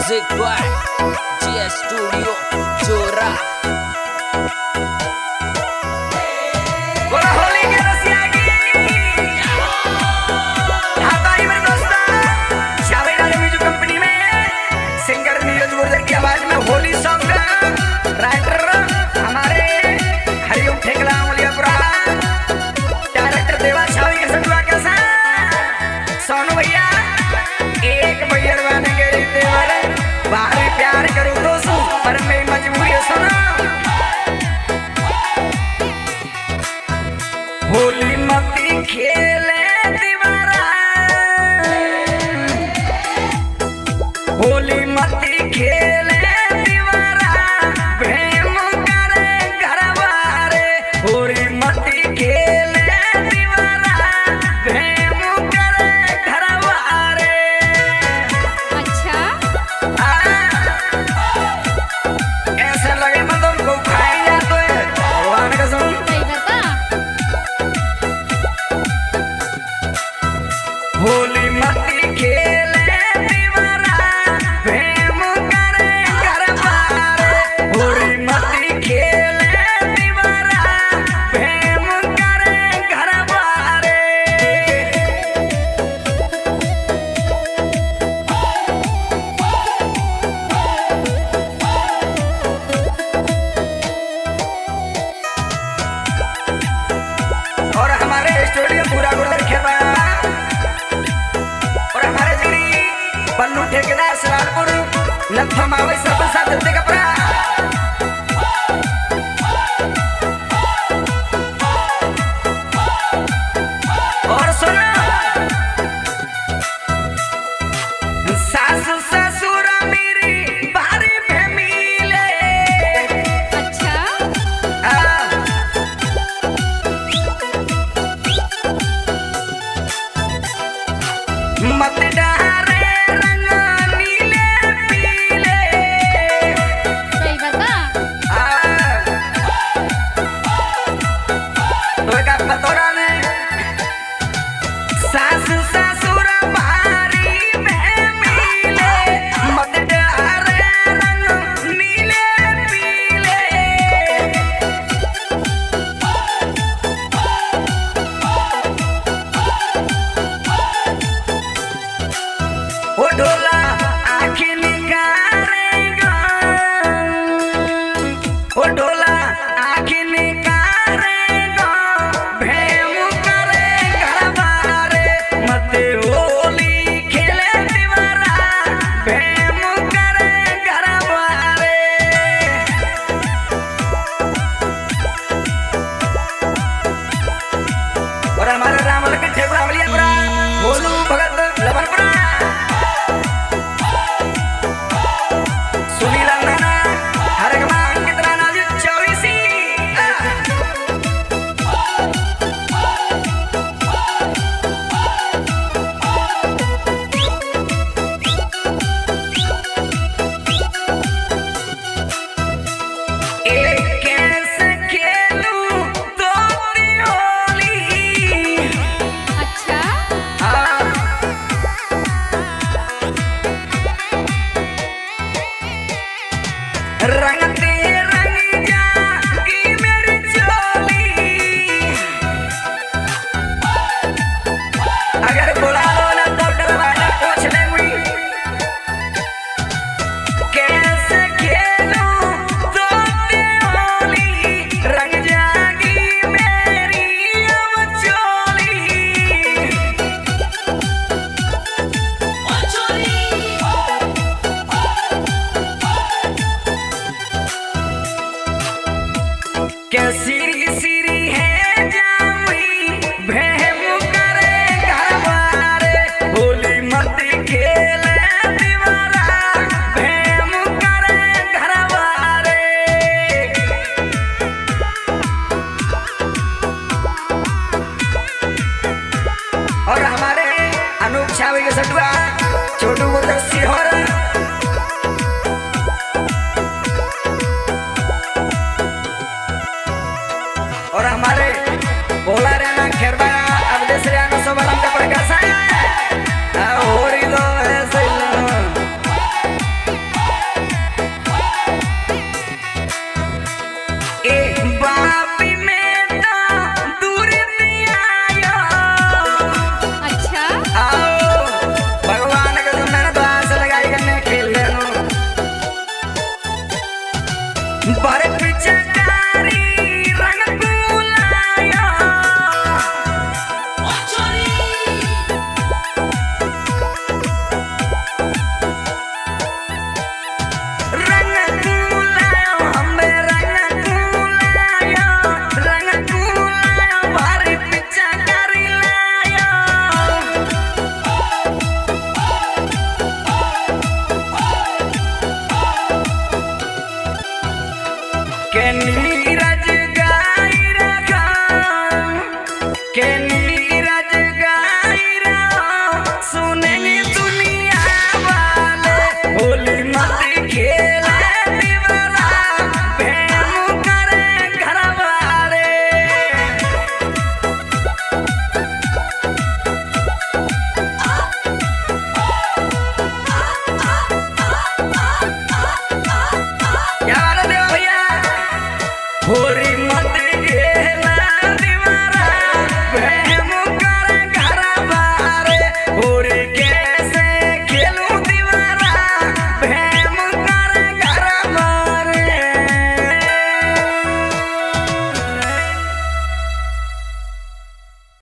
Music by GS Studio Jora। बोला होली के रसिया की हाथाई मेरे दोस्ता शावेद आलम म्यूजिक कंपनी में सिंगर नीरज गुर्जर की आवाज में होली सॉन्ग राइटर हमारे हरिओम ठेकला मलियापुरा डायरेक्टर देवा छावी के संगवा के साथ सोनू भैया एक भैया बने के देवर बाहर प्यार करूं दोस्तों पर मैं मजबूरी सुनो होली मती खेले दीवारा होली मती खेले दीवारा प्रेम करे घरवारे होली मती खेले दीवारा प्रेम करे घरवारे। अच्छा ऐसा लगे मतलब को खाई जा तो भगवान कसम सही बता। होली मती खेले दीवारा प्रेम करे घरवारे होली मती खेले दीवारा प्रेम करे घरवारे। और हमारे स्टूडियो पूरा गुर्जर खेबा और हमारे जिगरी बल्लू ठेकेदार सलालपुर लखम आवे सब साथ दे कपड़ा और सुनो सासु ससुर मेरी बारी पे मिले अच्छा मत डारे रंग नीले पीले सही बता। तो का पतोरा ने सासु ससुर भारी में मिले मत डारे रंग नीले पीले ओ ढोला आँखें निकालेगा ओ ढोला आँखें निकालेगा भेम करे घरवारे मत होली खेले दीवारा भेम करे घरवारे। और हमारे राम लखन ठेकुरा मलियापुरा भोलू भगत लबनपुरा सुनील अंगना हरगमा अंकित राणा जी 24 एक कैसे खेलूं तोरी होली। अच्छा रंग